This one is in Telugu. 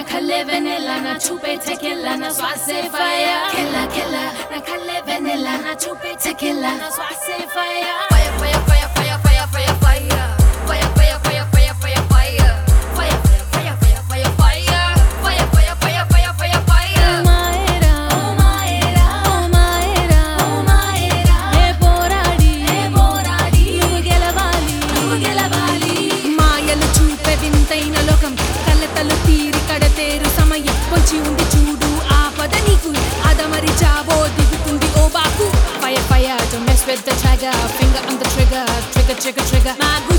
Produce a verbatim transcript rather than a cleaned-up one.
kalle vanilla, na chupe tequila, na swase fire. Killer, killer, na kalle vanilla, na chupe tequila, na swase fire. Fire, fire, fire, fire, fire, fire, fire. Fire, fire, fire, fire, fire, fire. Fire, fire, fire, fire, fire, fire. Fire, fire, fire, fire, fire, fire. Oh Maera, Oh Maera, oh Maera, oh Maera. ఏ పోరాడి ఏ పోరాడి నువ్వు గెలవాలి. నువ్వు గెలవాలి. మాయలు చూపే వింతైన లోకం, కలతలు తీరి కడతేరు సమయం పొంచి ఉంది చూడు ఆపద నీకు, అదమరి చావో దిగుతుంది ఓ బాకు. Fire, fire, don't mess with the tiger, finger on the trigger, trigger, trigger, trigger. My